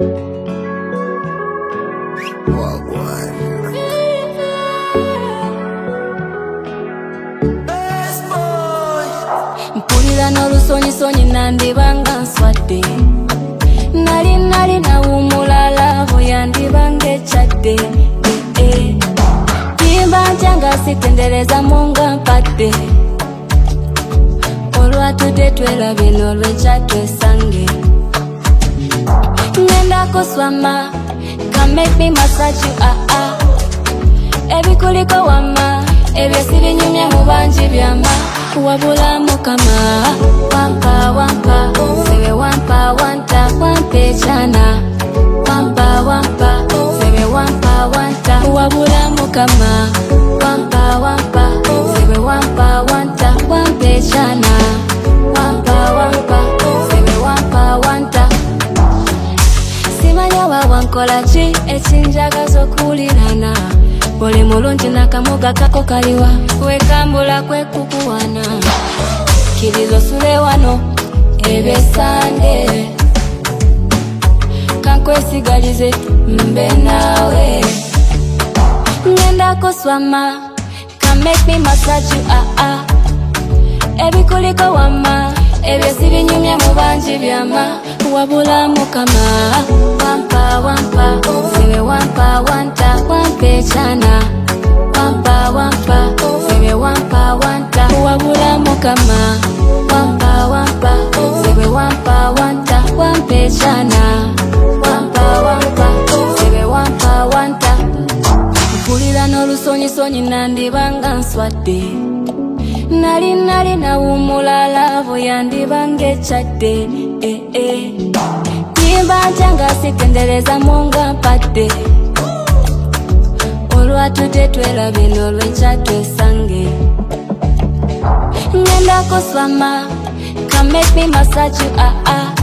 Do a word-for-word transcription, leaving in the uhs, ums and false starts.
Mpulira n'olusonyi sonyi nandibanga nswadde nali nali nawumulala bwe yandibanga ekyadde yimba ntya nga sitendereza munga mpadde olwatudde twelabye n'olwekya twesange ngenda kuswama come make me massage you ah ah ebikuliko wama ebyo sibinyumya mu bangi byama wabula mukama wampa wampa sebe wampa wanta wampe chana wampa wampa sebe wampa wanta wabula mukama wampa wampa sebe wampa wanta wampe chana wampa wampa sebe wampa wanta simanya wawankola ki ekinjagaza okulirana buli mulungi nakamuga kako kaliwa wekambula kwekukuwana kirizo sule wano ebesande kankwesigalize mbe nawe ngenda kuswama come make me massage you ah ah ebikuliko wama ebyo sibinyumya mu bangi byama wabula mukama wampa wampa sebe wampa wanta wampe chana wampa wampa sebe wampa wanta wabula mukama wampa wampa sebe wampa wanta wampe chana wampa wampa sebe wampa wanta mpulira n'olusonyi sonyi nandibanga nswadde nali nali nawumulala bwe yandibanga ekyadde eh eh yimba ntya nga sitendereza munga mpadde olwatudde twelabye n'olwekya twesange ngenda kuswama come make me massage you ah ah